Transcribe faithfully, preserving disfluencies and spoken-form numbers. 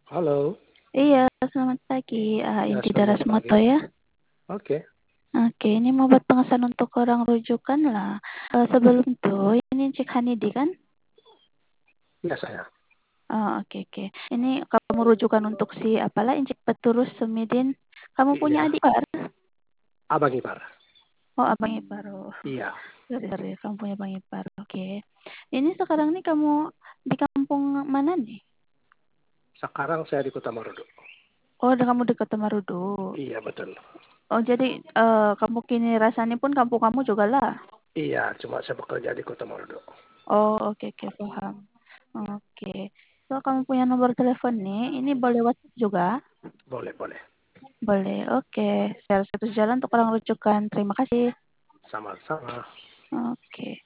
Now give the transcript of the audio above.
Halo. Iya, selamat pagi, ah, Ya, Inti selamat pagi. Darasmoto ya. Oke. Oke, ini mau buat pengesahan untuk orang rujukan lah. Eh, sebelum itu, ini Cik Hanidi kan? Ya, saya. Oh, oke oke. Ini kamu rujukan untuk si apalah Incik Peturus Semidin. Kamu punya Iya. adik ipar? Abang ipar. Oh, abang ipar. Oh, Iya. sorry, sorry. Kamu punya abang ipar. Oke. Ini sekarang nih kamu di kampung mana nih? Sekarang saya di Kota Marudu. Oh, udah kamu di Kota Marudu. Iya, betul. Oh, jadi eh, kamu kini rasanya pun kampung kamu juga lah. Iya, cuma saya bekerja di Kota Marudu. Oh, oke oke paham. Oke. Kalau kamu punya nomor telepon nih, ini boleh WhatsApp juga? Boleh, boleh. Boleh. Oke. Share satu jalan untuk orang rujukan. Terima kasih. Sama-sama. Oke.